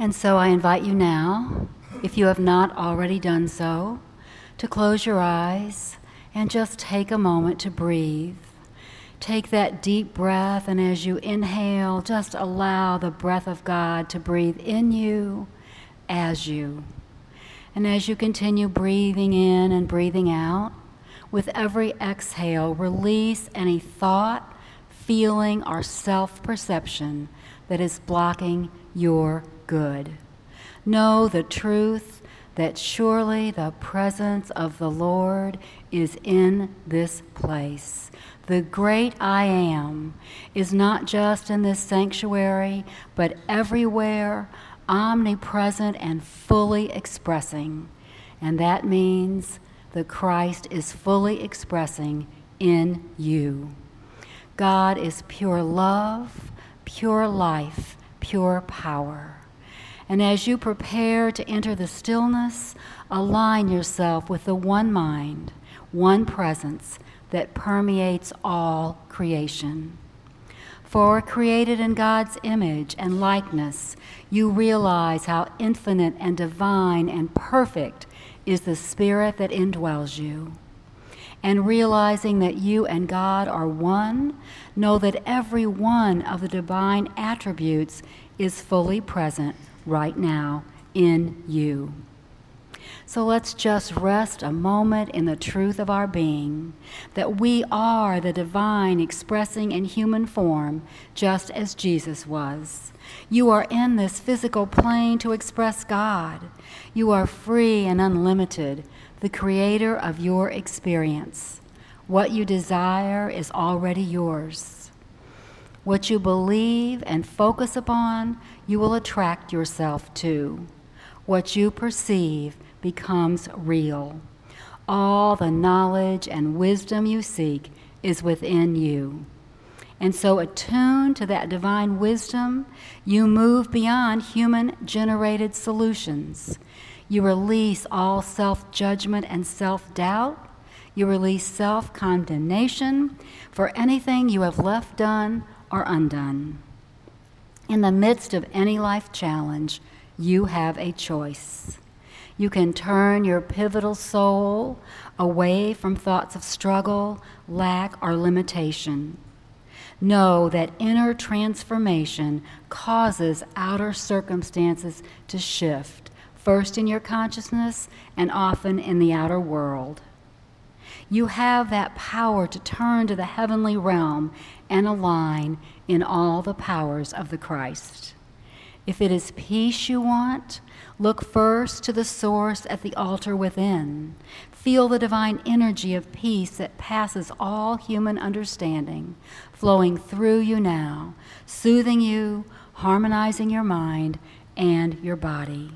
And so I invite you now, if you have not already done so, to close your eyes and just take a moment to breathe. Take that deep breath, and as you inhale, just allow the breath of God to breathe in you as you. And as you continue breathing in and breathing out, with every exhale, release any thought, feeling, or self-perception that is blocking your good. Know the truth that surely the presence of the Lord is in this place. The great I Am is not just in this sanctuary, but everywhere, omnipresent and fully expressing. And that means the Christ is fully expressing in you. God is pure love, pure life, pure power. And as you prepare to enter the stillness, align yourself with the one mind, one presence that permeates all creation. For created in God's image and likeness, you realize how infinite and divine and perfect is the Spirit that indwells you. And realizing that you and God are one, know that every one of the divine attributes is fully present right now in you. So let's just rest a moment in the truth of our being, that we are the divine expressing in human form, just as Jesus was. You are in this physical plane to express God. You are free and unlimited, the creator of your experience. What you desire is already yours. What you believe and focus upon, you will attract yourself to. What you perceive becomes real. All the knowledge and wisdom you seek is within you. And so, attuned to that divine wisdom, you move beyond human-generated solutions. You release all self-judgment and self-doubt. You release self-condemnation for anything you have left done or undone. In the midst of any life challenge, you have a choice. You can turn your pivotal soul away from thoughts of struggle, lack, or limitation. Know that inner transformation causes outer circumstances to shift, first in your consciousness and often in the outer world. You have that power to turn to the heavenly realm and align in all the powers of the Christ. If it is peace you want, look first to the source at the altar within. Feel the divine energy of peace that passes all human understanding, flowing through you now, soothing you, harmonizing your mind and your body.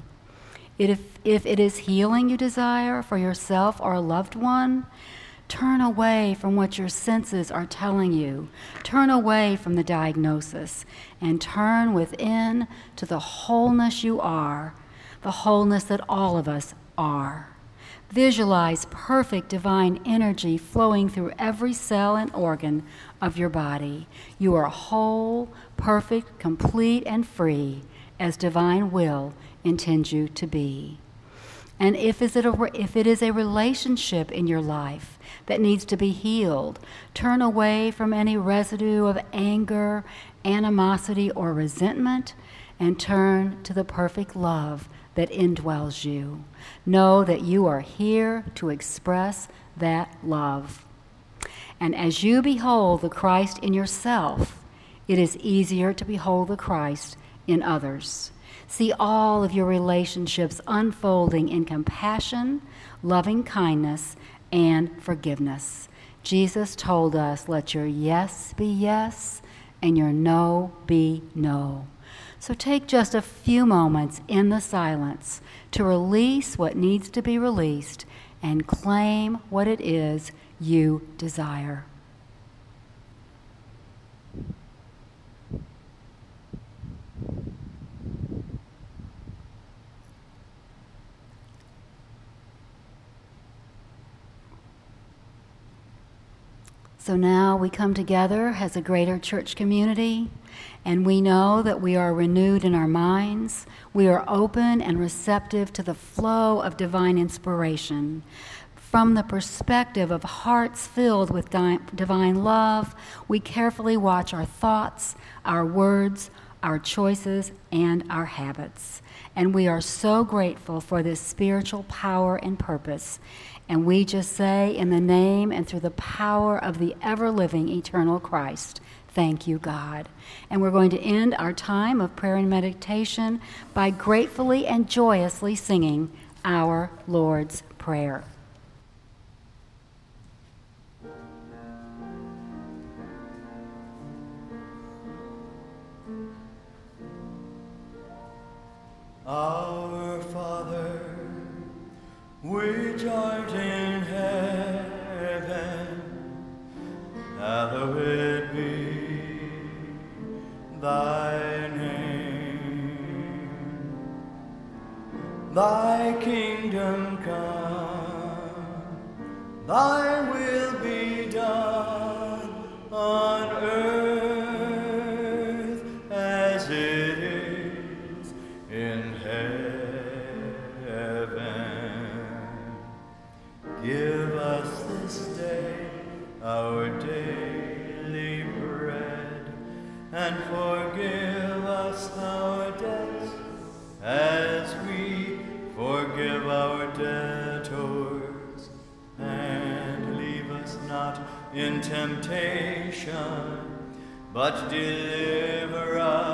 If it is healing you desire for yourself or a loved one, turn away from what your senses are telling you. Turn away from the diagnosis and turn within to the wholeness you are, the wholeness that all of us are. Visualize perfect divine energy flowing through every cell and organ of your body. You are whole, perfect, complete, and free as divine will intends you to be. And if it is a relationship in your life that needs to be healed, turn away from any residue of anger, animosity, or resentment, and turn to the perfect love that indwells you. Know that you are here to express that love. And as you behold the Christ in yourself, it is easier to behold the Christ in others. See all of your relationships unfolding in compassion, loving kindness, and forgiveness. Jesus told us, let your yes be yes and your no be no. So take just a few moments in the silence to release what needs to be released and claim what it is you desire. So now we come together as a greater church community And we know that we are renewed in our minds. We are open and receptive to the flow of divine inspiration. From the perspective of hearts filled with divine love, we carefully watch our thoughts, our words, our choices, and our habits. And we are so grateful for this spiritual power and purpose. And we just say, in the name and through the power of the ever-living eternal Christ, thank you, God. And we're going to end our time of prayer and meditation by gratefully and joyously singing our Lord's Prayer. Our Father, which art in heaven, hallowed be thy name. Thy kingdom come, thy will be done on earth as it is in heaven. Give us this day our daily bread, and forgive us our debts as we forgive our debtors. And leave us not in temptation, but deliver us